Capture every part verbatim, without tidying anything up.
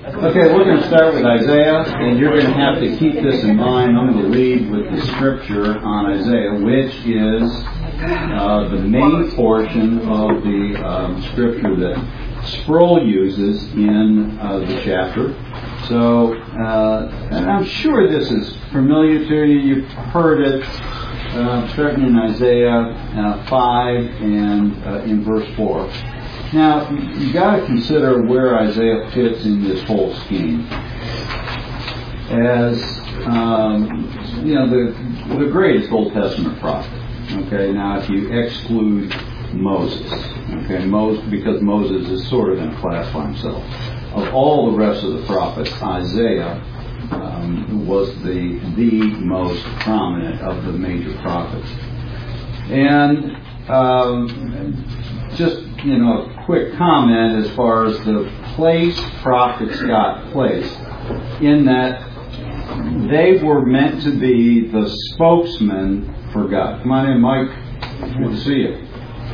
Okay, we're going to start with Isaiah, and you're going to have to keep this in mind. I'm going to lead with the scripture on Isaiah, which is uh, the main portion of the um, scripture that Sproul uses in uh, the chapter. So, uh, and I'm sure this is familiar to you. You've heard it uh, starting in Isaiah uh, five and uh, in verse four. Now, you got to consider where Isaiah fits in this whole scheme. As, um, you know, the the greatest Old Testament prophet. Okay, now if you exclude Moses, okay, Moses, because Moses is sort of in a class by himself. Of all the rest of the prophets, Isaiah um, was the the most prominent of the major prophets. And um, just, you know, a quick comment as far as the place prophets got placed, in that they were meant to be the spokesman for God. Come on in, Mike. Good to see you.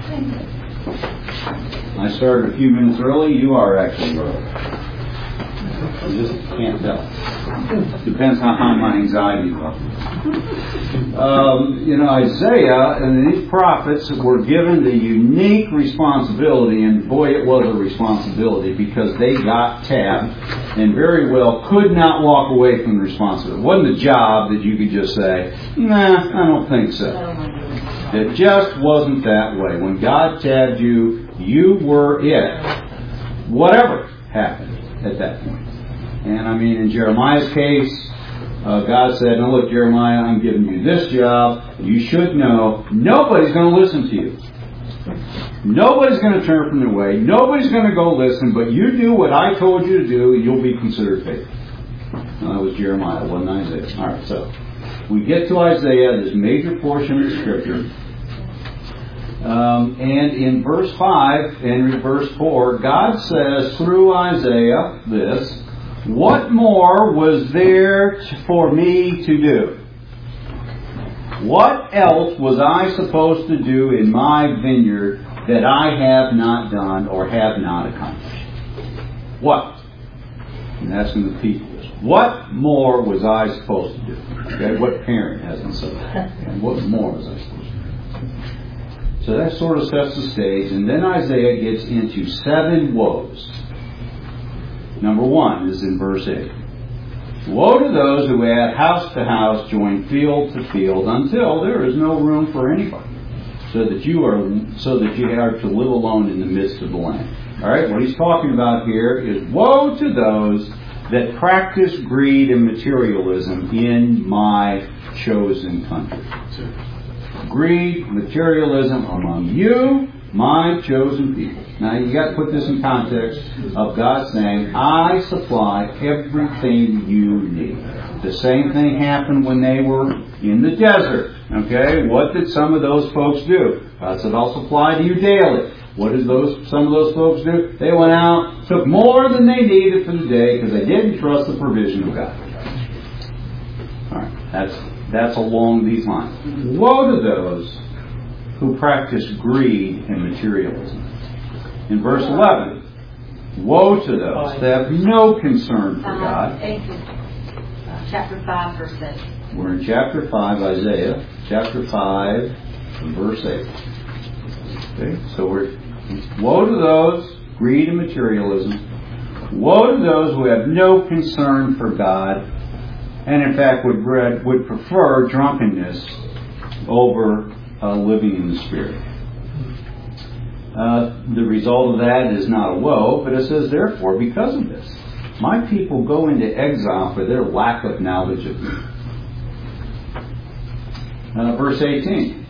I started a few minutes early. You are actually early. You just can't tell. Depends on how my anxiety was. Um, you know, Isaiah and these prophets were given the unique responsibility, and boy, it was a responsibility, because they got tabbed and very well could not walk away from the responsibility. It wasn't a job that you could just say, nah, I don't think so. It just wasn't that way. When God tabbed you, you were it. Whatever happened at that point. And I mean, in Jeremiah's case, uh, God said, now look, Jeremiah, I'm giving you this job. You should know nobody's going to listen to you. Nobody's going to turn from their way. Nobody's going to go listen, but you do what I told you to do, you'll be considered faithful. Now, that was Jeremiah, wasn't Isaiah. All right, so we get to Isaiah, this major portion of the scripture. Um, and in verse five and in verse four, God says through Isaiah this, what more was there for me to do? What else was I supposed to do in my vineyard that I have not done or have not accomplished? What? And asking the people this. What more was I supposed to do? Okay, what parent hasn't said that? And what more was I supposed to do? So that sort of sets the stage, and then Isaiah gets into seven woes. Number one is in verse eight. Woe to those who add house to house, join field to field, until there is no room for anybody, so that you are so that you are to live alone in the midst of the land. All right, what he's talking about here is woe to those that practice greed and materialism in my chosen country. Greed, materialism among you, my chosen people. Now you got to put this in context of God saying, I supply everything you need. The same thing happened when they were in the desert. Okay, what did some of those folks do? God said, I'll supply to you daily. What did those some of those folks do? They went out, took more than they needed for the day because they didn't trust the provision of God. All right, that's that's along these lines. Woe to those who practice greed and materialism. In verse eleven, woe to those that have no concern for God. Chapter five, verse eight. We're in chapter five, Isaiah, chapter five, verse eight. Okay, so we're woe to those, greed and materialism. Woe to those who have no concern for God, and in fact would would prefer drunkenness over uh, living in the Spirit. Uh, the result of that is not a woe, but it says, therefore, because of this, my people go into exile for their lack of knowledge of me. Uh, verse eighteen.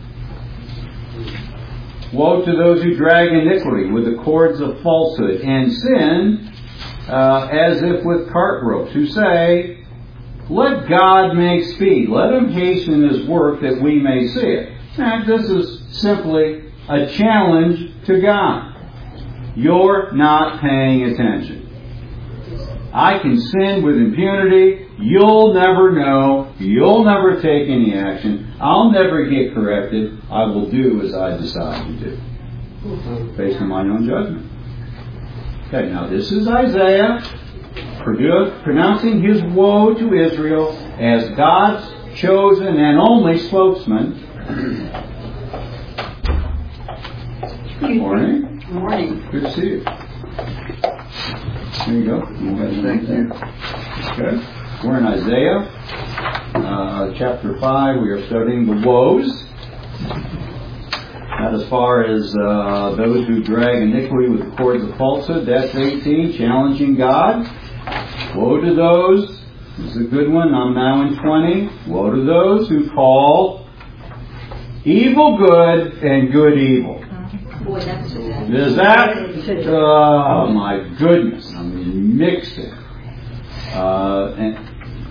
Woe to those who drag iniquity with the cords of falsehood and sin uh, as if with cart ropes, who say, let God make speed. Let him hasten his work that we may see it. And this is simply a challenge to God. You're not paying attention. I can sin with impunity. You'll never know. You'll never take any action. I'll never get corrected. I will do as I decide to do, based on my own judgment. Okay, now this is Isaiah produ- pronouncing his woe to Israel as God's chosen and only spokesman. Good morning. Good morning. Good to see you. There you go. Thank you. Okay. We're in Isaiah, uh, chapter five. We are studying the woes. Not as far as uh, those who drag iniquity with the cords of falsehood. That's eighteen. Challenging God. Woe to those. This is a good one. I'm now in twenty. Woe to those who call evil good and good evil. Boy, that's good. Is that? Oh my goodness. I mean, mixed it. Uh, and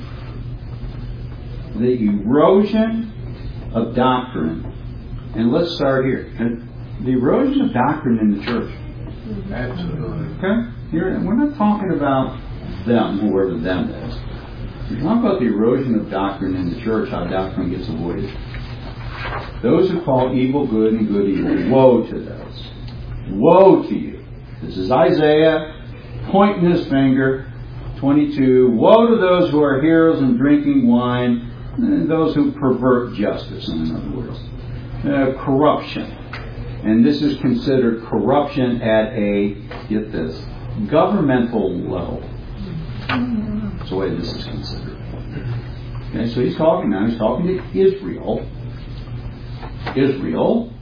the erosion of doctrine. And let's start here. The erosion of doctrine in the church. Absolutely. Okay? Here, we're not talking about them, whoever them is. We're talking about the erosion of doctrine in the church, how doctrine gets avoided. Those who call evil good and good evil, woe to those. Woe to you. This is Isaiah pointing his finger, twenty-two. Woe to those who are heroes and drinking wine, and those who pervert justice, in other words. Uh, corruption. And this is considered corruption at a, get this, governmental level. That's the way this is considered. Okay, so he's talking now, he's talking to Israel. Israel.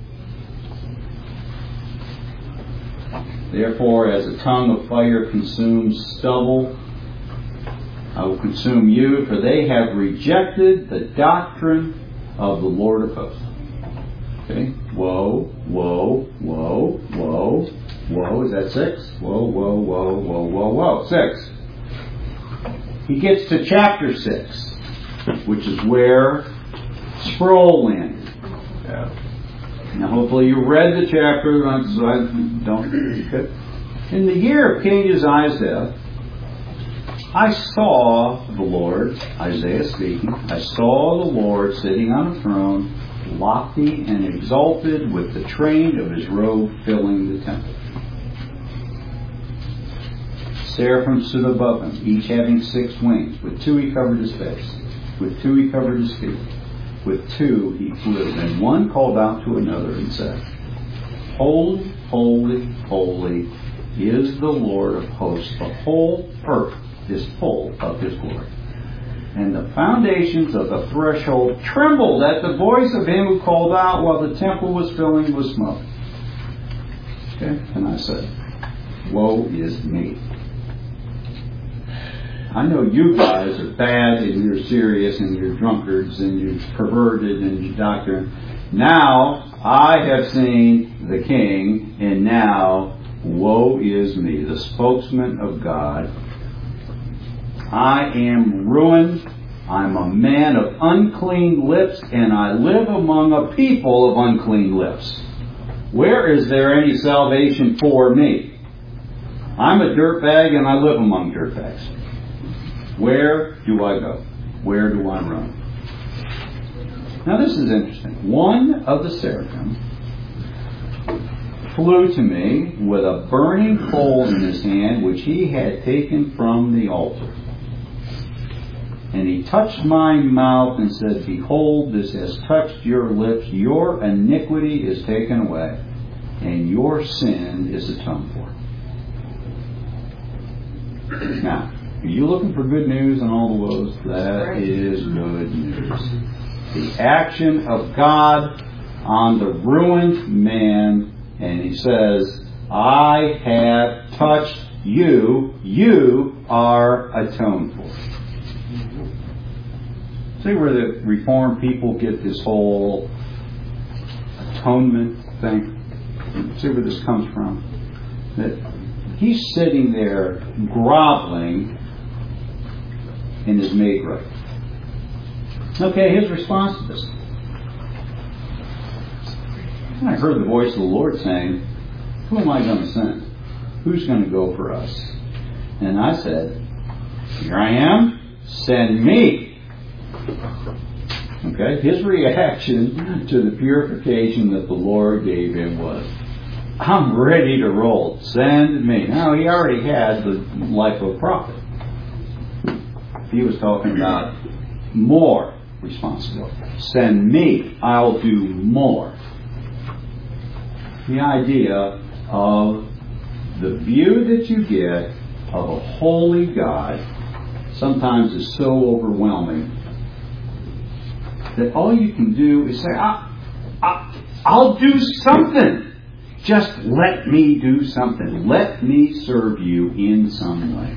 Therefore, as a tongue of fire consumes stubble, I will consume you, for they have rejected the doctrine of the Lord of hosts. Okay? Woe, woe, woe, woe, woe. Is that six? Woe, woe, woe, woe, woe, woe. Six. He gets to chapter six, which is where Sproul landed. Yeah. Now, hopefully you read the chapter, so I don't. Okay. In the year of King Uzziah's death, I saw the Lord, Isaiah speaking, I saw the Lord sitting on a throne, lofty and exalted, with the train of his robe filling the temple. Seraphim stood above him, each having six wings. With two he covered his face. With two he covered his feet. With two he flew. And one called out to another and said, Holy, holy, holy is the Lord of hosts. The whole earth is full of his glory. And the foundations of the threshold trembled at the voice of him who called out, while the temple was filling with smoke. Okay? And I said, woe is me. I know you guys are bad and you're serious and you're drunkards and you're perverted and you're doctrine. Now I have seen the King, and now woe is me, the spokesman of God. I am ruined. I'm a man of unclean lips, and I live among a people of unclean lips. Where is there any salvation for me? I'm a dirtbag, and I live among dirtbags. Where do I go? Where do I run? Now this is interesting. One of the seraphim flew to me with a burning coal in his hand, which he had taken from the altar. And he touched my mouth and said, Behold, this has touched your lips. Your iniquity is taken away, and your sin is atoned for. Now, are you looking for good news on all the woes? That is good news. The action of God on the ruined man, and he says, I have touched you. You are atoned for. See where the Reformed people get this whole atonement thing? See where this comes from? That he's sitting there groveling and is made right. Okay, his response to this. I heard the voice of the Lord saying, who am I going to send? Who's going to go for us? And I said, here I am, send me. Okay, his reaction to the purification that the Lord gave him was, I'm ready to roll. Send me. Now, he already had the life of a prophet. He was talking about more responsibility. Send me, I'll do more. The idea of the view that you get of a holy God sometimes is so overwhelming that all you can do is say, I, I, I'll do something. Just let me do something. Let me serve you in some way.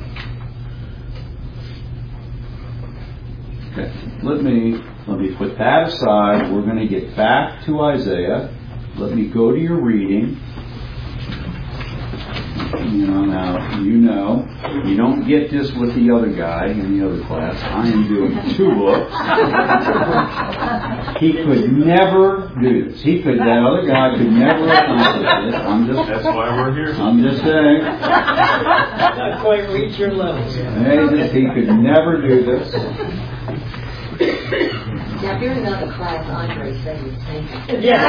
Okay, let me let me put that aside. We're going to get back to Isaiah. Let me go to your reading. You know, now, you know, you don't get this with the other guy in the other class. I am doing two books. He could never do this. He could, that other guy could never accomplish this. I'm just, That's why we're here. I'm just saying. Not quite reach your level. Hey, he could never do this. Now, if you're in another class, Andre said the same thing. Yeah.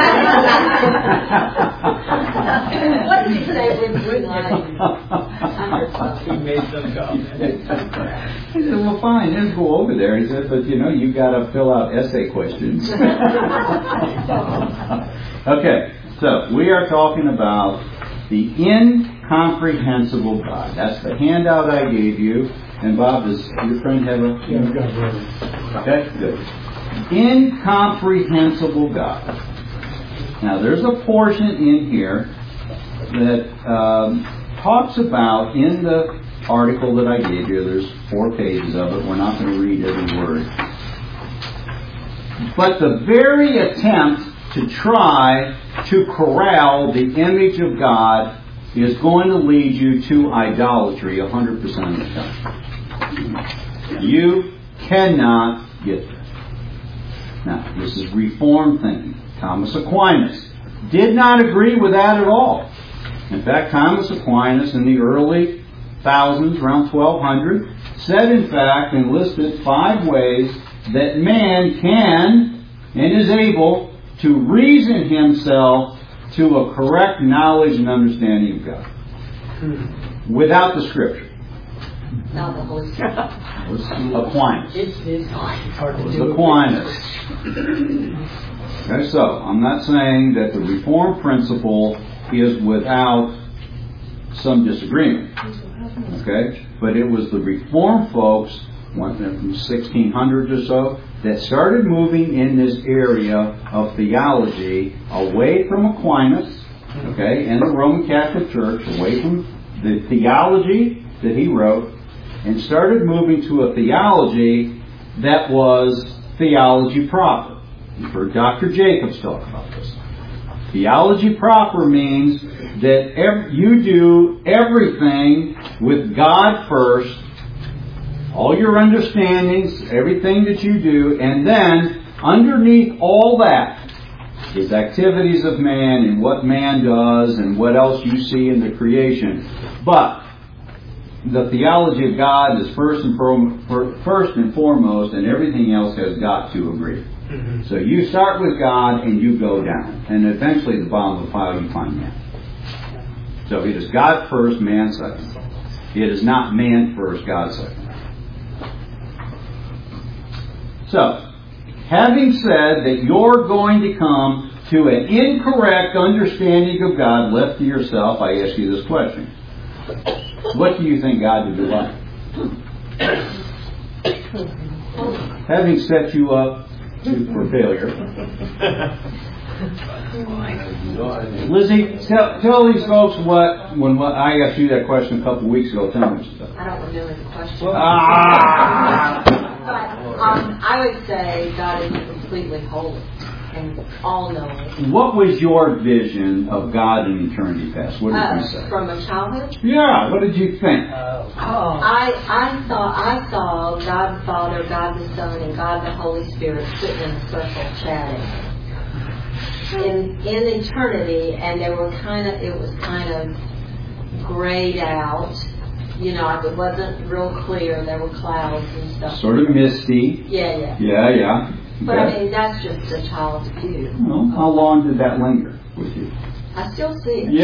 What did he say with green light? He made some comment. He said, well, fine, just go over there. He said, but you know, you've got to fill out essay questions. Okay, so we are talking about the incomprehensible God. That's the handout I gave you. And Bob, does your friend have a... Yeah, I've got it. Okay, good. Incomprehensible God. Now, there's a portion in here that um, talks about, in the article that I gave you, there's four pages of it. We're not going to read every word. But the very attempt to try to corral the image of God is going to lead you to idolatry one hundred percent of the time. You cannot get there. Now, this is Reformed thinking. Thomas Aquinas did not agree with that at all. In fact, Thomas Aquinas in the early thousands, around twelve hundred, said in fact and listed five ways that man can and is able to reason himself to a correct knowledge and understanding of God without the Scripture. Not the Holy Spirit. It was Aquinas. It's, it's hard to It was do. Aquinas. Okay, so I'm not saying that the Reformed principle is without some disagreement. Okay, but it was the Reformed folks, one from sixteen hundreds or so, that started moving in this area of theology away from Aquinas, okay, and the Roman Catholic Church, away from the theology that he wrote, and started moving to a theology that was theology proper. You've heard Doctor Jacobs talk about this. Theology proper means that ev- you do everything with God first, all your understandings, everything that you do, and then underneath all that is activities of man and what man does and what else you see in the creation. But the theology of God is first and, for, first and foremost, and everything else has got to agree. Mm-hmm. So you start with God and you go down. And eventually at the bottom of the pile you find man. So it is God first, man second. It is not man first, God second. So, having said that you're going to come to an incorrect understanding of God left to yourself, I ask you this question. What do you think God would be like? Having set you up for failure. Lizzie, tell, tell these folks what, when what, I asked you that question a couple of weeks ago. Tell me stuff. I don't remember the question. Ah! But um, I would say God is completely holy and all-knowing. What was your vision of God in eternity past? What did Uh, you say? from a childhood? Yeah, what did you think? Oh. I I saw I saw God the Father, God the Son, and God the Holy Spirit sitting in a circle chatting in in eternity, and they were kind of it was kind of grayed out. You know, it wasn't real clear. There were clouds and stuff. Sort of misty. Yeah, yeah. Yeah, yeah. But Okay. I mean, that's just a child's view. Well, how long did that linger with you? I still see it.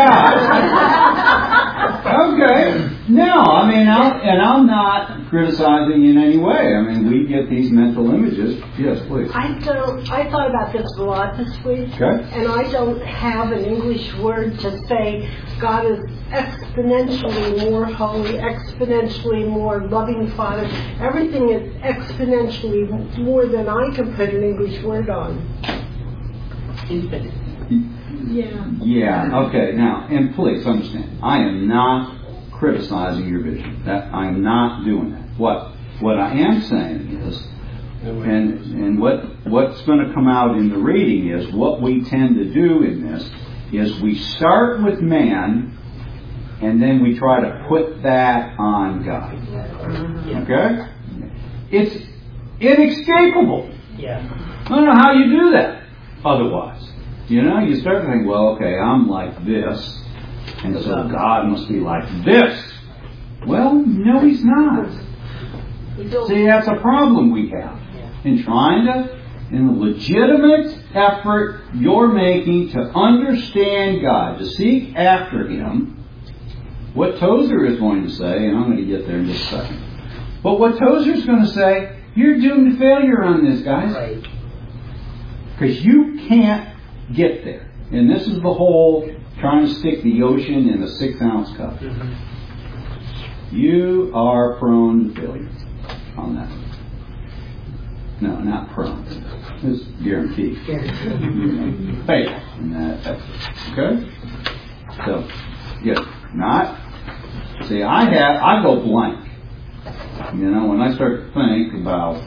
Yeah. Okay. No, I mean, I'm, and I'm not criticizing in any way. I mean, we get these mental images. Yes, please. I don't. I thought about this a lot this week, Okay. and I don't have an English word to say God is exponentially more holy, exponentially more loving Father. Everything is exponentially more than I can put an English word on. Infinite. Yeah. Yeah, okay. Now, and please understand, I am not criticizing your vision. That I'm not doing that. What what I am saying is, and and what what's going to come out in the reading is, what we tend to do in this is we start with man, and then we try to put that on God. Okay? It's inescapable. Yeah. I don't know how you do that otherwise. You know, you start to think, well, okay, I'm like this, and so God must be like this. Well, no, He's not. See, that's a problem we have in trying to, in the legitimate effort you're making to understand God, to seek after Him. What Tozer is going to say, and I'm going to get there in just a second, but what Tozer is going to say, you're doomed to failure on this, guys. Right. Because you can't get there. And this is the whole trying to stick the ocean in a six ounce cup. Mm-hmm. You are prone to failure on that. No, not prone. It's guaranteed. You fail in that effort. Okay? So, yeah, not. See, I have, I go blank. You know, when I start to think about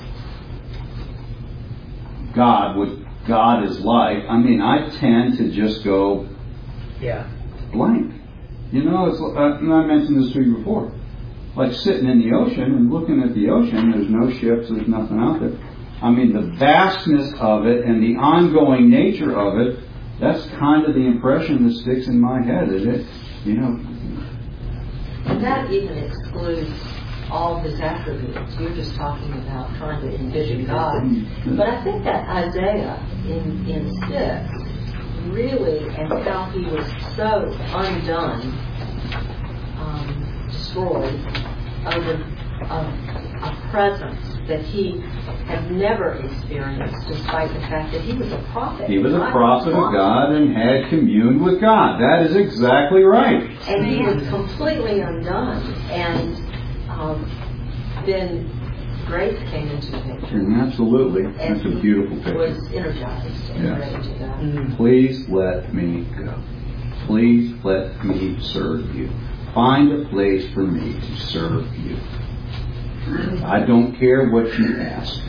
God, what God is like, I mean, I tend to just go Yeah. blank. You know, it's, uh, and I mentioned this to you before. Like sitting in the ocean and looking at the ocean, there's no ships, there's nothing out there. I mean, the vastness of it and the ongoing nature of it, that's kind of the impression that sticks in my head, is it? You know. And that even excludes all His attributes. You're just talking about trying to envision God. But I think that Isaiah in, in six really, and how he was so undone, um, destroyed over a, a presence that he had never experienced, despite the fact that he was a prophet. He was a prophet of God and had communed with God. That is exactly right. And he was completely undone. And um, then grace came into the picture. And absolutely. That's a beautiful He picture. was energized and Yes. ready to go. Mm-hmm. Please let me go. Please let me serve you. Find a place for me to serve you. I don't care what you ask.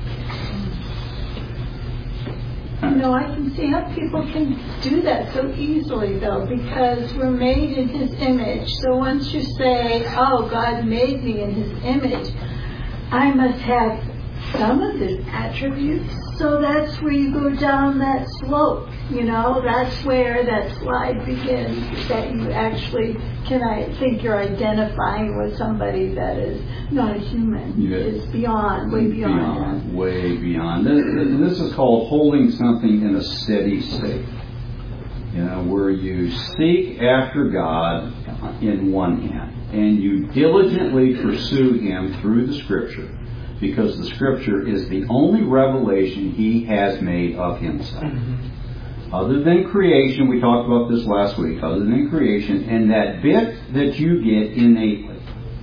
You know, I can see how people can do that so easily, though, because we're made in His image. So once you say, oh, God made me in His image, I must have some of His attributes. So that's where you go down that slope, you know, that's where that slide begins, that you actually can, I think you're identifying with somebody that is not a human. Yeah. It's beyond, way beyond, Beyond, way beyond. This, this is called holding something in a steady state. You know, where you seek after God in one hand, and you diligently pursue Him through the Scripture, because the Scripture is the only revelation He has made of Himself. Mm-hmm. Other than creation, we talked about this last week, other than creation, and that bit that you get innately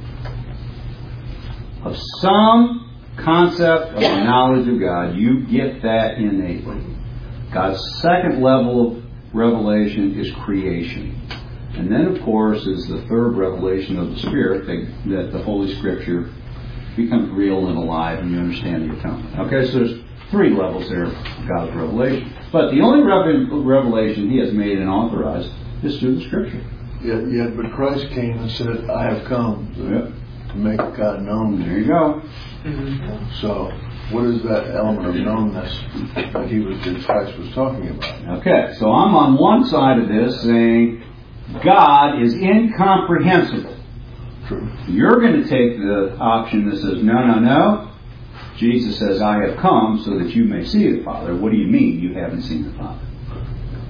of some concept of the knowledge of God, you get that innately. God's second level of revelation is creation. And then, of course, is the third revelation of the Spirit, that, that the Holy Scripture becomes real and alive and you understand the atonement. Okay, so there's three levels there of God's revelation. But the only revelation He has made and authorized is through the Scripture. Yet, yet, but Christ came and said, I have come to, Yep. to make God known to There you. you go. Mm-hmm. So, what is that element of knownness that he was, that Christ was talking about? Okay, so I'm on one side of this saying God is incomprehensible. True. You're going to take the option that says, no, no, no. Jesus says, I have come so that you may see the Father. What do you mean you haven't seen the Father?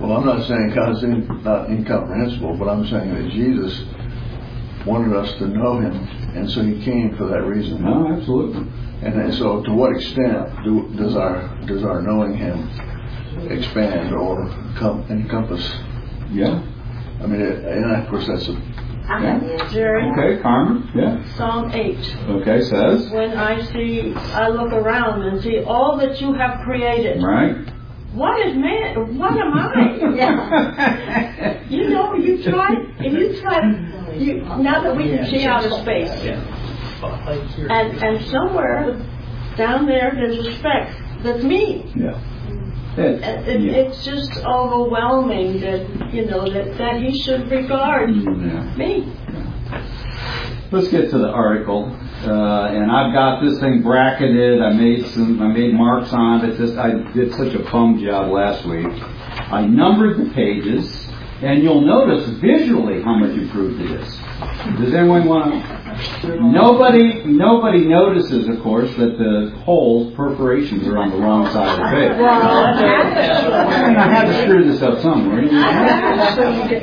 Well, I'm not saying God's in, not incomprehensible, but I'm saying that Jesus wanted us to know Him, and so He came for that reason. No, absolutely. And, and so, to what extent do, does our does our knowing Him expand or com- encompass? Yeah. I mean, it, and of course, that's a. I have the answer. Jerry, Okay, Carmen. Yeah. Psalm eight. Okay, says. When I see, I look around and see all that you have created. Right. What is man? What am I? Yeah. You know, you try, and you try, you, now that we can see outer space. And, and somewhere down there, there's a speck that's me. Yeah. It, It, it, yeah. It's just overwhelming that, you know, that, that He should regard Yeah. me. Let's get to the article, uh, and I've got this thing bracketed. I made some, I made marks on it. Just I did such a bum job last week. I numbered the pages, and you'll notice visually how much improved it is. Does anyone want to? Nobody, nobody notices, of course, that the holes, perforations, are on the wrong side of the page. I mean, I had to screw this up somewhere. Because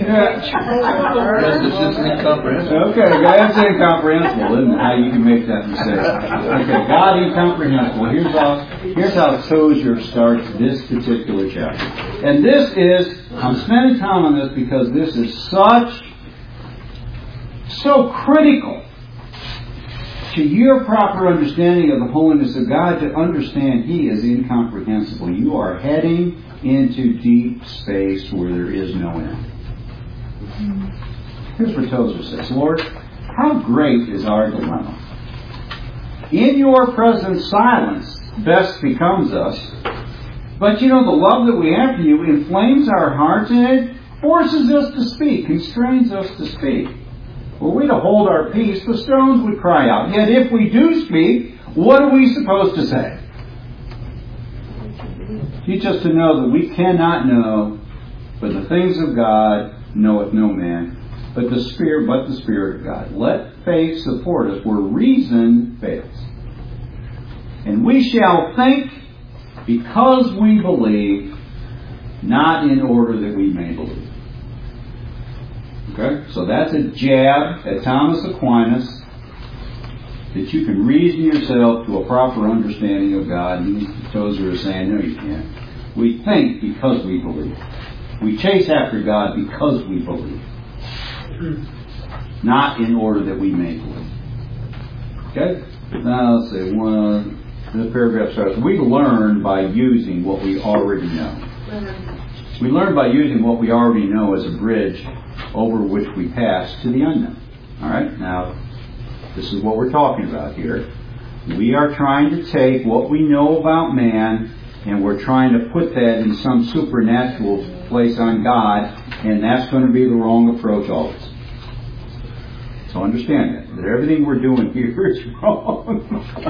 it's just incomprehensible. Okay, that's incomprehensible, isn't it? How you can make that mistake. Okay, God incomprehensible. Here's how here's how Tozer starts this particular chapter. And this is, I'm spending time on this because this is such, so critical to your proper understanding of the holiness of God, to understand He is incomprehensible. You are heading into deep space where there is no end. Here's what Tozer says. Lord, how great is our dilemma. In your present silence best becomes us. But you know, the love that we have for you inflames our hearts, and it forces us to speak, constrains us to speak. Were we to hold our peace, the stones would cry out. Yet if we do speak, what are we supposed to say? Teach us to know that we cannot know, but the things of God knoweth no man, but the Spirit, but the Spirit of God. Let faith support us where reason fails. And we shall think because we believe, not in order that we may believe. Okay? So that's a jab at Thomas Aquinas, that you can reason yourself to a proper understanding of God. And Tozer is saying, no, you can't. We think because we believe. We chase after God because we believe. Not in order that we may believe. Okay? Now let's see. One, the paragraph starts, we learn by using what we already know. We learn by using what we already know as a bridge over which we pass to the unknown. Alright? Now, this is what we're talking about here. We are trying to take what we know about man, and we're trying to put that in some supernatural place on God, and that's going to be the wrong approach always. So understand that, that everything we're doing here is wrong.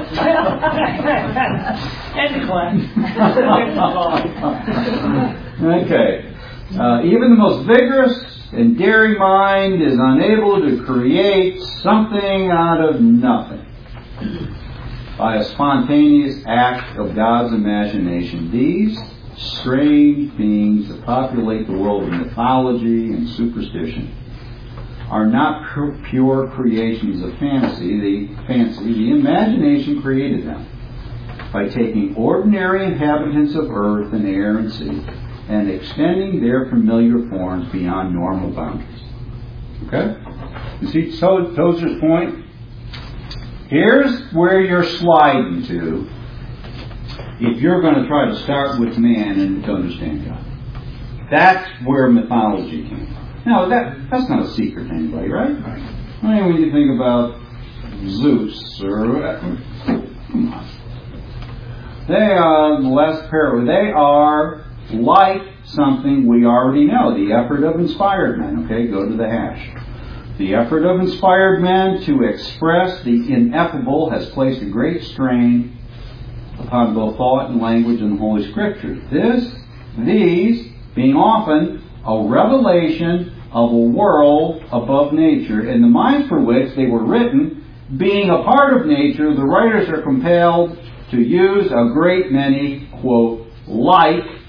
Okay. Uh, even the most vigorous and daring mind is unable to create something out of nothing by a spontaneous act of God's imagination. These strange beings that populate the world of mythology and superstition are not pure creations of fantasy. The fancy, the imagination created them by taking ordinary inhabitants of earth and air and sea and extending their familiar forms beyond normal boundaries. Okay? You see Tozer's point? Here's where you're sliding to if you're going to try to start with man and to understand God. That's where mythology came from. Now, that that's not a secret to anybody, right? I mean, when you think about Zeus or... Come on. They are less parallel. They are like something we already know. The effort of inspired men. Okay, go to the hash. The effort of inspired men to express the ineffable has placed a great strain upon both thought and language in the Holy Scriptures. This, these, being often a revelation of a world above nature, and the mind for which they were written, being a part of nature, the writers are compelled to use a great many, quote, like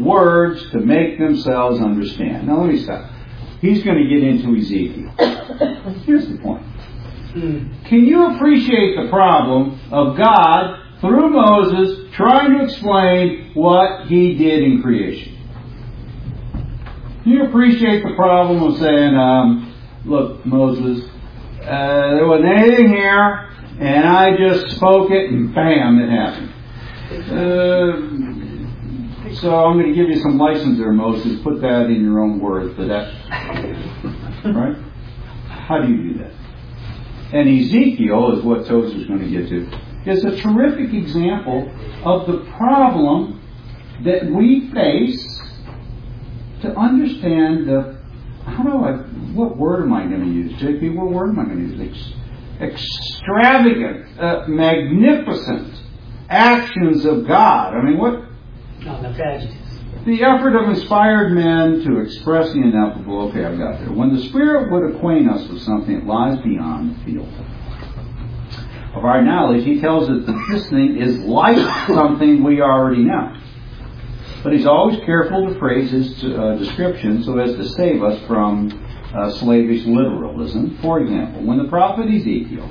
words to make themselves understand. Now let me stop. He's going to get into Ezekiel. Here's the point. Can you appreciate the problem of God, through Moses, trying to explain what He did in creation? Can you appreciate the problem of saying, um, look, Moses, uh, there wasn't anything here, and I just spoke it, and bam, it happened. Uh, so I'm going to give you some license there, Moses. Put that in your own words, but that, right? How do you do that? And Ezekiel is what Tozer's going to get to. It's a terrific example of the problem that we face to understand the, how do I, what word am I going to use? J P, what word am I going to use? Ex- extravagant, uh, magnificent actions of God. I mean, what? No, the tragedies. The effort of inspired men to express the ineffable. Okay, I've got there. When the Spirit would acquaint us with something that lies beyond the field of our knowledge, He tells us that this thing is like something we already know. But He's always careful to phrase His uh, description so as to save us from uh, slavish literalism. For example, when the prophet Ezekiel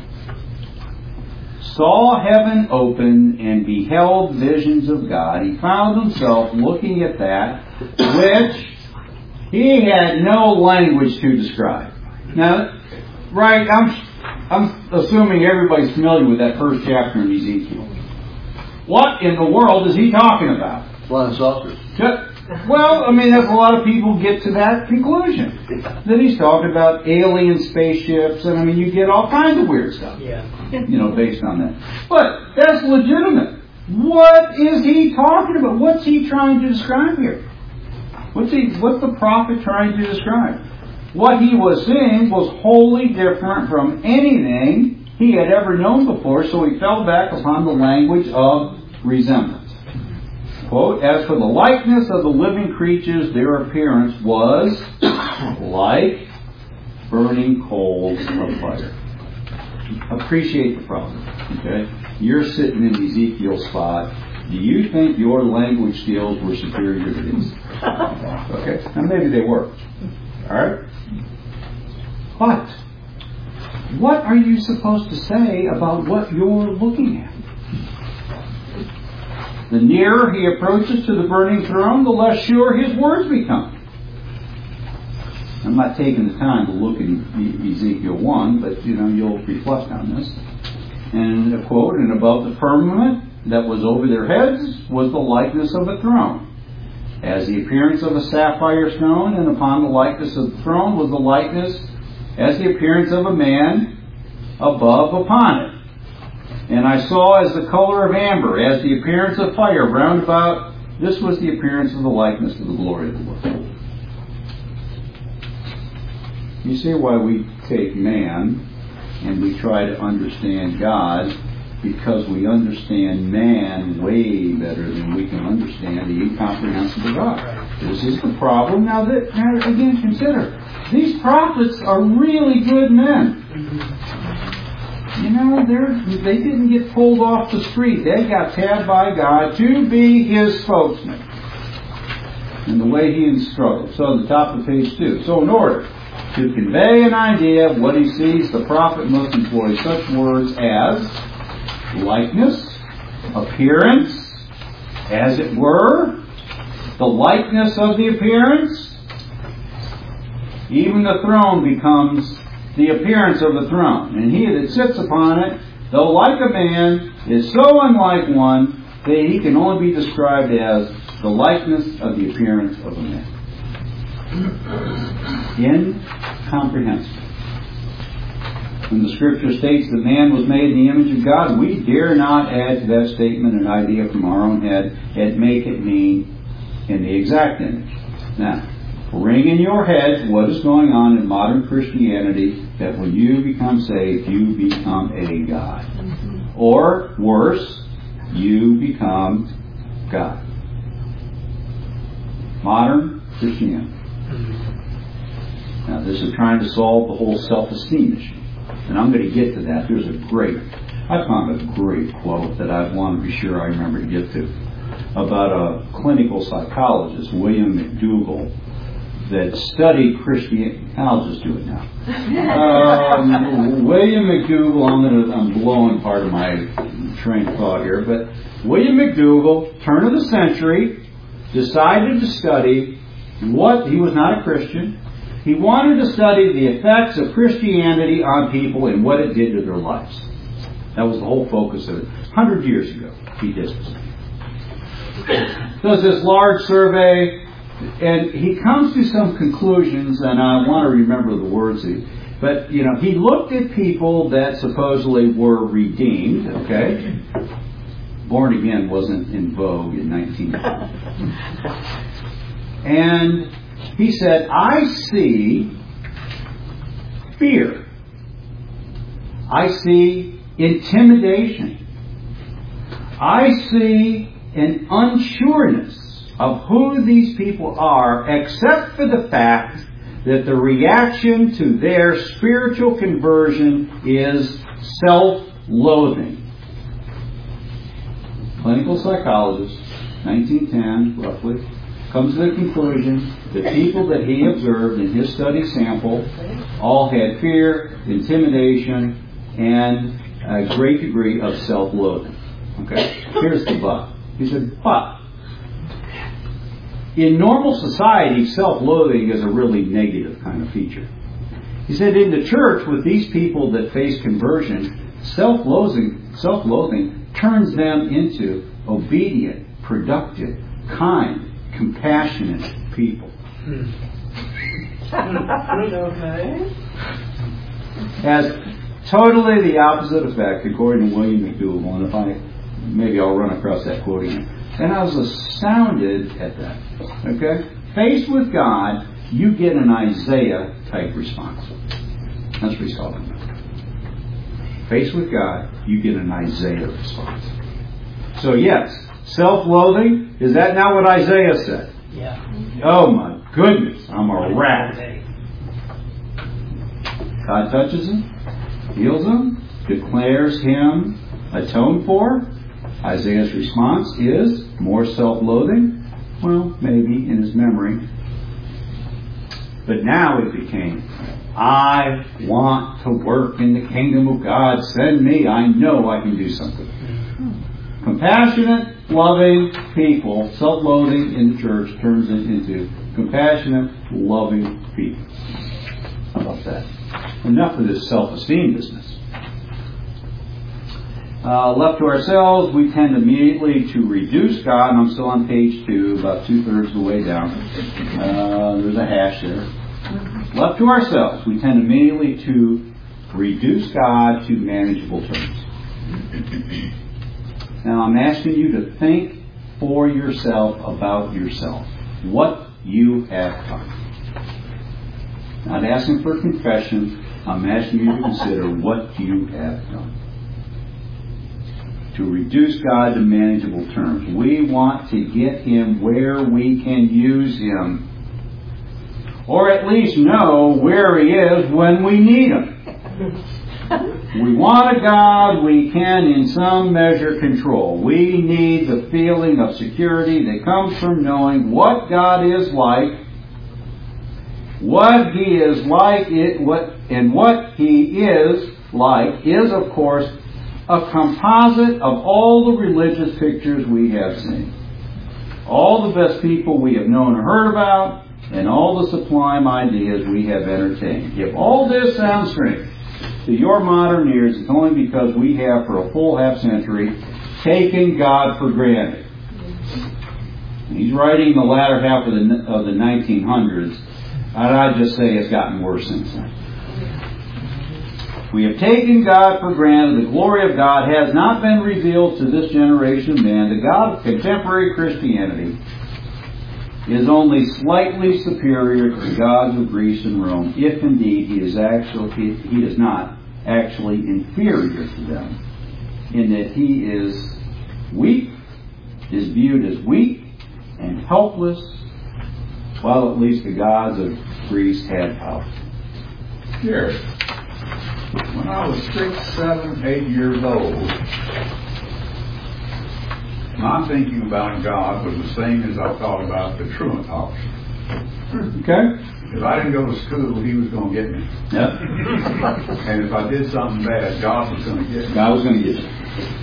saw heaven open and beheld visions of God, he found himself looking at that which he had no language to describe. Now, right, I'm, I'm assuming everybody's familiar with that first chapter in Ezekiel. What in the world is he talking about? Flying saucers. Well, I mean, that's a lot of people get to that conclusion. That he's talking about alien spaceships, and I mean, you get all kinds of weird stuff. Yeah. You know, based on that. But that's legitimate. What is he talking about? What's he trying to describe here? What's he? What's the prophet trying to describe? What he was seeing was wholly different from anything he had ever known before, so he fell back upon the language of resemblance. Quote, as for the likeness of the living creatures, their appearance was like burning coals of fire. Appreciate the problem. Okay? You're sitting in Ezekiel's spot. Do you think your language skills were superior to his? Okay? Now maybe they were. Alright? But what are you supposed to say about what you're looking at? The nearer he approaches to the burning throne, the less sure his words become. I'm not taking the time to look at Ezekiel one, but you know, you'll reflect on this. And a quote, and above the firmament that was over their heads was the likeness of a throne, as the appearance of a sapphire stone, and upon the likeness of the throne was the likeness as the appearance of a man above upon it. And I saw as the color of amber, as the appearance of fire round about. This was the appearance of the likeness of the glory of the Lord. You see why we take man and we try to understand God, because we understand man way better than we can understand the incomprehensible God. This is the problem. Now, that, now again, consider, these prophets are really good men. You know, they're, they didn't get pulled off the street. They got tabbed by God to be His spokesman. And the way He instructed. So on the top of page two. So in order to convey an idea of what he sees, the prophet must employ such words as likeness, appearance, as it were, the likeness of the appearance. Even the throne becomes the appearance of the throne, and he that sits upon it, though like a man, is so unlike one that he can only be described as the likeness of the appearance of a man. Incomprehensible. When the Scripture states that man was made in the image of God, we dare not add to that statement an idea from our own head and make it mean in the exact image. Now, ring in your heads what is going on in modern Christianity, that when you become saved, you become a God. Or, worse, you become God. Modern Christianity. Now, this is trying to solve the whole self-esteem issue. And I'm going to get to that. There's a great, I found a great quote that I want to be sure I remember to get to. about a clinical psychologist, William McDougall, that studied Christianity. I'll just do it now. Um, William McDougall, I'm, gonna, I'm blowing part of my train of thought here, but William McDougall, turn of the century, decided to study what, he was not a Christian, he wanted to study the effects of Christianity on people and what it did to their lives. That was the whole focus of it. A hundred years ago, he did this. Does this large survey, and he comes to some conclusions, and I want to remember the words. He, but, you know, he looked at people that supposedly were redeemed, okay? Born again wasn't in vogue in nineteen hundred. And he said, I see fear. I see intimidation. I see an unsureness of who these people are, except for the fact that the reaction to their spiritual conversion is self-loathing. Clinical psychologist, nineteen ten, roughly, comes to the conclusion that people that he observed in his study sample all had fear, intimidation, and a great degree of self-loathing. Okay? Here's the but. He said, but in normal society, self-loathing is a really negative kind of feature. He said, in the church, with these people that face conversion, self-loathing, self-loathing turns them into obedient, productive, kind, compassionate people. Okay. Has totally the opposite effect, according to William McDougall. And if I, maybe I'll run across that quote again. And I was astounded at that. Okay? Faced with God, you get an Isaiah-type response. That's what he's talking about. Faced with God, you get an Isaiah response. So yes, self-loathing, is that not what Isaiah said? Yeah. Oh my goodness, I'm a rat. God touches him, heals him, declares him atoned for. Isaiah's response is more self-loathing. Well, maybe in his memory. But now it became, I want to work in the kingdom of God. Send me. I know I can do something. Compassionate, loving people, self-loathing in the church turns it into compassionate, loving people. How about that? Enough of this self-esteem business. Uh, left to ourselves, we tend immediately to reduce God, and I'm still on page two, about two-thirds of the way down. Uh, there's a hash there. Left to ourselves, we tend immediately to reduce God to manageable terms. Now, I'm asking you to think for yourself about yourself. What you have done. Not asking for confession. I'm asking you to consider what you have done. To reduce God to manageable terms. We want to get Him where we can use Him. Or at least know where He is when we need Him. We want a God we can in some measure control. We need the feeling of security that comes from knowing what God is like, what He is like, it, what, and what He is like is, of course, a composite of all the religious pictures we have seen. All the best people we have known or heard about, and all the sublime ideas we have entertained. If all this sounds strange to your modern ears, it's only because we have, for a full half century, taken God for granted. And he's writing the latter half of the, of the nineteen hundreds, and I'd just say it's gotten worse since then. We have taken God for granted. The glory of God has not been revealed to this generation of man. The God of contemporary Christianity is only slightly superior to the gods of Greece and Rome, if indeed he is actually he is not actually inferior to them, in that he is weak, is viewed as weak and helpless, while at least the gods of Greece had power. Here, when I was six, seven, eight years old, my thinking about God was the same as I thought about the truant house. Okay? If I didn't go to school, he was going to get me. Yep. And if I did something bad, God was going to get me. God was going to get you.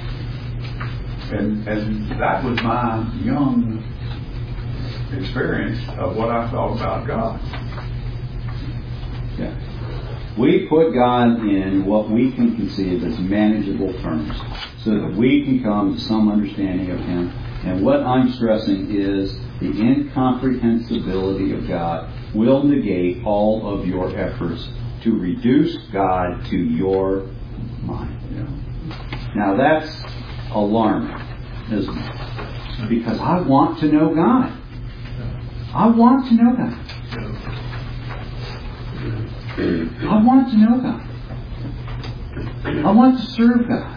And, and that was my young experience of what I thought about God. Yeah. We put God in what we can conceive as manageable terms so that we can come to some understanding of Him. And what I'm stressing is the incomprehensibility of God will negate all of your efforts to reduce God to your mind. Yeah. Now that's alarming, isn't it? Because I want to know God. I want to know God. I want to know God. I want to serve God.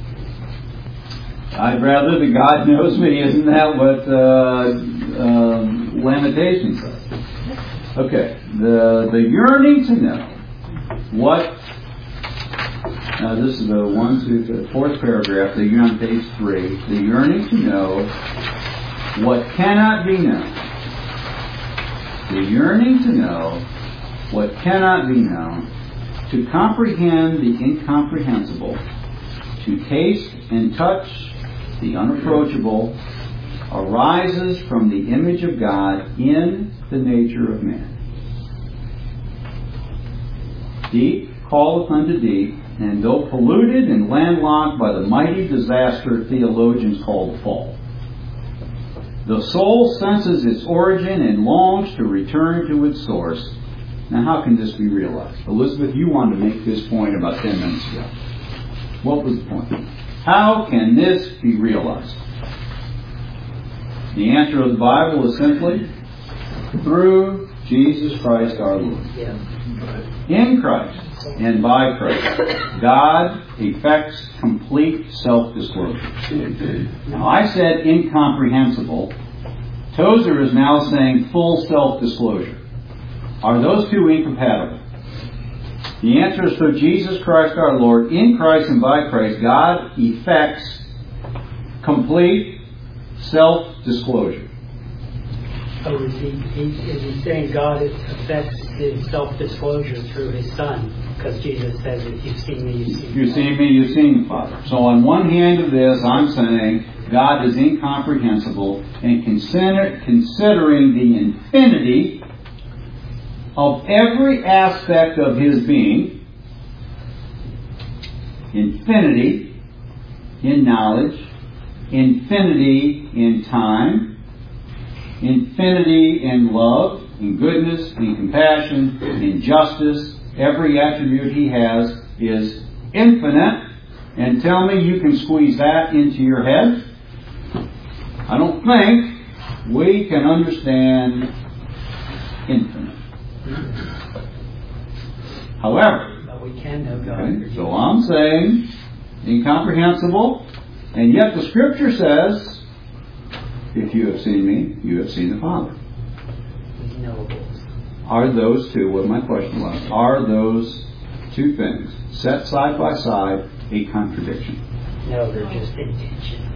I'd rather that God knows me. Isn't that what uh, uh, Lamentations says? Okay, the the yearning to know what. Now this is the one, two, the fourth paragraph. The on page three. The yearning to know what cannot be known. The yearning to know what cannot be known, to comprehend the incomprehensible, to taste and touch the unapproachable, arises from the image of God in the nature of man. Deep calleth unto deep, and though polluted and landlocked by the mighty disaster theologians call the fall, the soul senses its origin and longs to return to its source. Now, how can this be realized? Elizabeth, you wanted to make this point about ten minutes ago. What was the point? How can this be realized? The answer of the Bible is simply through Jesus Christ our Lord. Yeah. In Christ and by Christ, God effects complete self-disclosure. Now, I said incomprehensible. Tozer is now saying full self-disclosure. Are those two incompatible? The answer is through Jesus Christ our Lord, in Christ and by Christ, God effects complete self-disclosure. So is he, he, is he saying God affects his self-disclosure through his Son? Because Jesus says, if you've seen me, you've seen You've seen me, you've seen the Father. So on one hand of this, I'm saying God is incomprehensible, and consider, considering the infinity of every aspect of His being, infinity in knowledge, infinity in time, infinity in love, in goodness, in compassion, in justice. Every attribute He has is infinite. And tell me you can squeeze that into your head? I don't think we can understand infinite. However, but we can know God. okay, so I'm saying incomprehensible, and yet the Scripture says, if you have seen me, you have seen the Father. Knowables. Are those two, what my question was, are those two things set side by side a contradiction? No, they're just intention.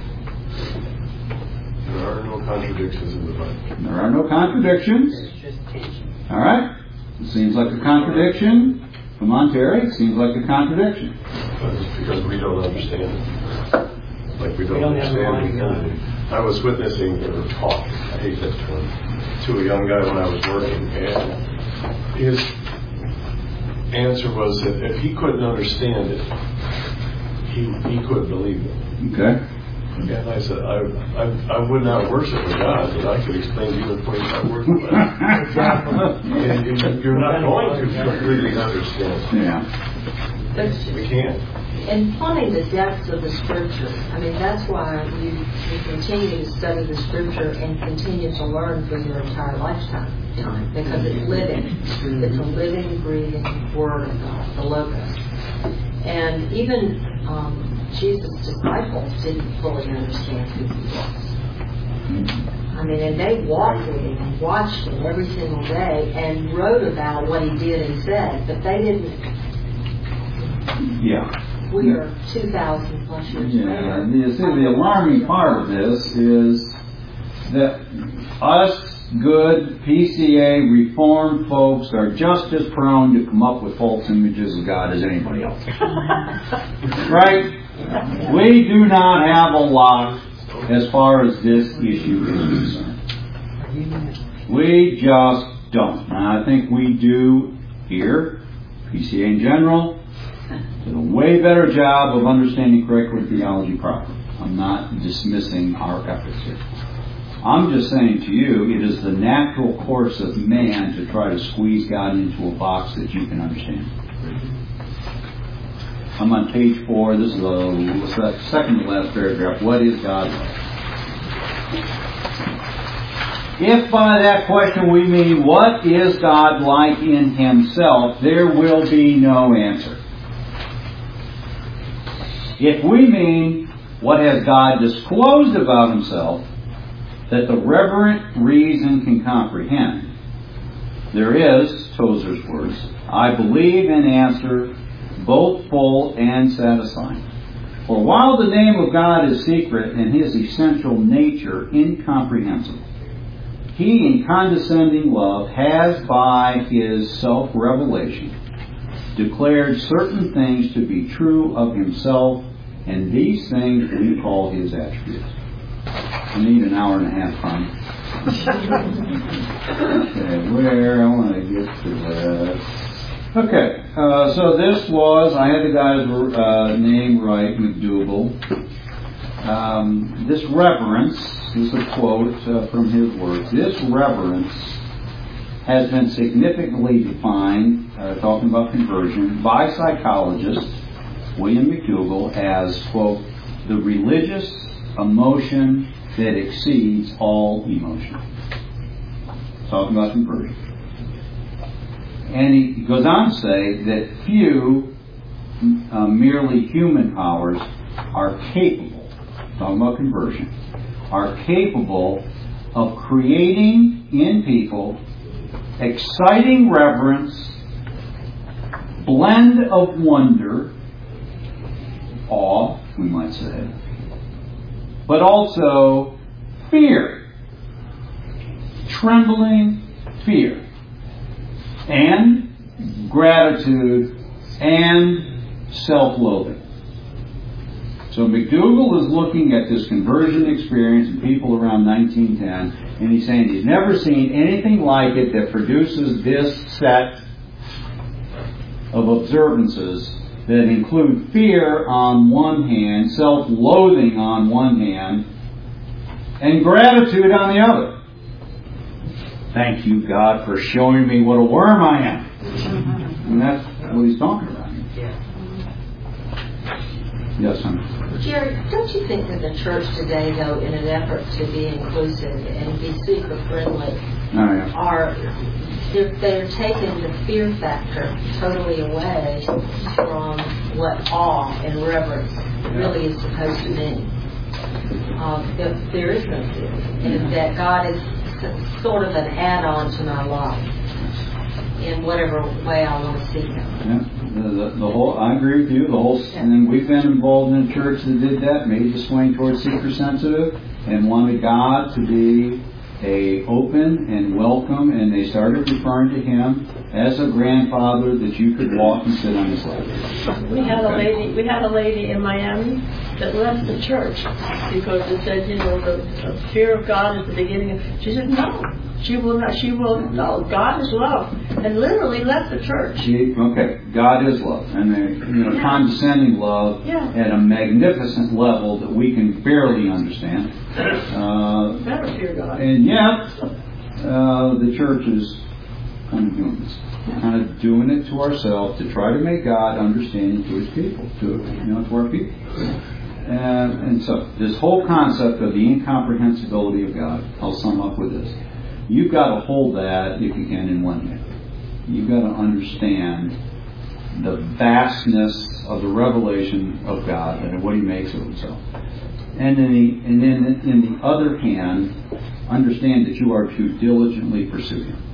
There are no contradictions in the Bible. There are no contradictions. There's just tension. All right. It seems like a contradiction. Come on, Terry. It seems like a contradiction. It's because we don't understand it. Like we don't, We don't have the understand mind it. I was witnessing or talk, I hate that term, to a young guy when I was working, and his answer was that if he couldn't understand it, he he couldn't believe it. Okay. And I said, I, I, I would not worship a God that I could explain to you the point I worship. And you- you're not going to completely understand. Yeah. That's We can't. And plumbing the depths of the Scripture. I mean, that's why you, you continue to study the Scripture and continue to learn for your entire lifetime, time, because it's living. It's a living, breathing Word of God, the Logos. And even um, Jesus' disciples didn't fully understand who He was. I mean, and they walked with Him and watched Him every single day and wrote about what He did and said, but they didn't. Yeah. we are two thousand plus years Yeah, later. you see, the alarming part of this is that us good P C A Reformed folks are just as prone to come up with false images of God as anybody else. Right? We do not have a lot as far as this issue is concerned. We just don't. And I think we do here, P C A in general, did a way better job of understanding correctly theology properly. I'm not dismissing our efforts here. I'm just saying to you, it is the natural course of man to try to squeeze God into a box that you can understand. I'm on page four. This is the second to last paragraph. What is God like? If by that question we mean what is God like in Himself, there will be no answer. If we mean what has God disclosed about Himself that the reverent reason can comprehend, there is, Tozer's words, I believe an answer both full and satisfying. For while the name of God is secret and His essential nature incomprehensible, He in condescending love has by His self-revelation declared certain things to be true of Himself, and these things we call His attributes. I need an hour and a half time. Okay, where I want to get to that. Okay, uh, so this was, I had the guy's uh, name right, McDougall. Um, this reverence, this is a quote uh, from his words, this reverence has been significantly defined, uh, talking about conversion, by psychologist William McDougall as, quote, the religious emotion that exceeds all emotion. Talking about conversion. And he goes on to say that few uh, merely human powers are capable, talking about conversion, are capable of creating in people exciting reverence, blend of wonder, awe, we might say, but also fear, trembling fear, and gratitude, and self-loathing. So McDougall is looking at this conversion experience in people around nineteen ten, and he's saying he's never seen anything like it that produces this set of observances that include fear on one hand, self-loathing on one hand, and gratitude on the other. Thank you, God, for showing me what a worm I am. And that's what he's talking about. Yes, honey. Jerry, don't you think that the church today, though, in an effort to be inclusive and be seeker-friendly, oh, yeah. are they're, they're taking the fear factor totally away from what awe and reverence really is supposed to mean? Um, there, there is no fear, and that God is sort of an add-on to my life in whatever way I want to see Him. Yeah. The, the, the whole, I agree with you. The whole, yeah. And we've been involved in a church that did that, made the swing towards seeker-sensitive, and wanted God to be a open and welcome, and they started referring to Him as a grandfather that you could walk and sit on His lap. We had a lady. We had a lady in Miami that left the church because it said, you know, the, the fear of God is the beginning of. She said, no, she will not. She will no. God is love, and literally left the church. She, okay, God is love, and a you know, yeah. condescending love yeah. at a magnificent level that we can barely understand. Uh, Better fear God. And yet, uh, the church is kind of doing this, kind of doing it to ourselves to try to make God understanding to His people, to you know, to our people. And, and so, this whole concept of the incomprehensibility of God, I'll sum up with this. You've got to hold that, if you can, in one hand. You've got to understand the vastness of the revelation of God and what He makes of Himself. And in the, and then in the other hand, understand that you are to diligently pursue Him.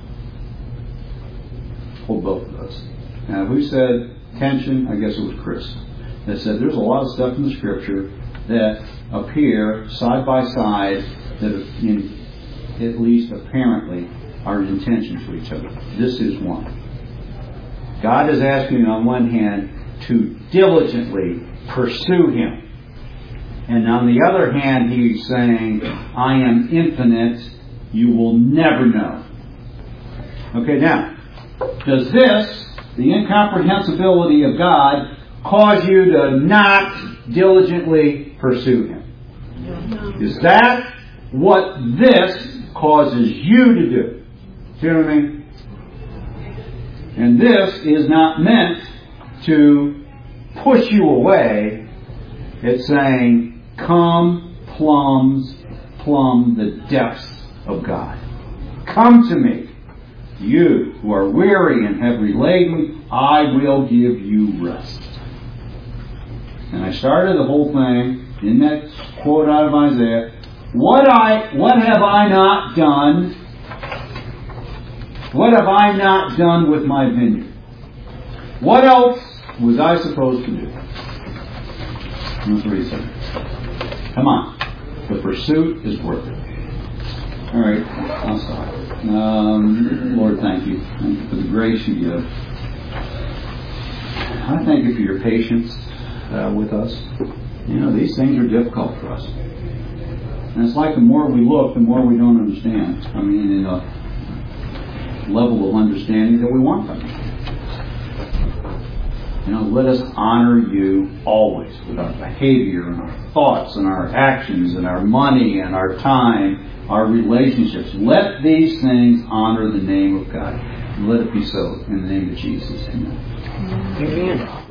Hold both of those. Now, who said tension? I guess it was Chris. that said there's a lot of stuff in the Scripture that appear side by side that, in, at least apparently, are in tension to each other. This is one. God is asking on one hand to diligently pursue Him. And on the other hand, He's saying, I am infinite, you will never know. Okay, now, does this, the incomprehensibility of God, cause you to not diligently pursue Him? No. Is that what this causes you to do? See what I mean? And this is not meant to push you away. It's saying, come plums, plumb the depths of God. Come to me. You who are weary and heavy laden, I will give you rest. And I started the whole thing in that quote out of Isaiah. What I, what have I not done? What have I not done with my vineyard? What else was I supposed to do? That's what he said. Come on. The pursuit is worth it. All right, I'll stop. Um, Lord, thank you. Thank you for the grace you give. I thank you for your patience uh, with us. You know, these things are difficult for us. And it's like the more we look, the more we don't understand. I mean, in a level of understanding that we want from you. You know, let us honor you always with our behavior and our thoughts and our actions and our money and our time, our relationships. Let these things honor the name of God. Let it be so in the name of Jesus. Amen. Amen.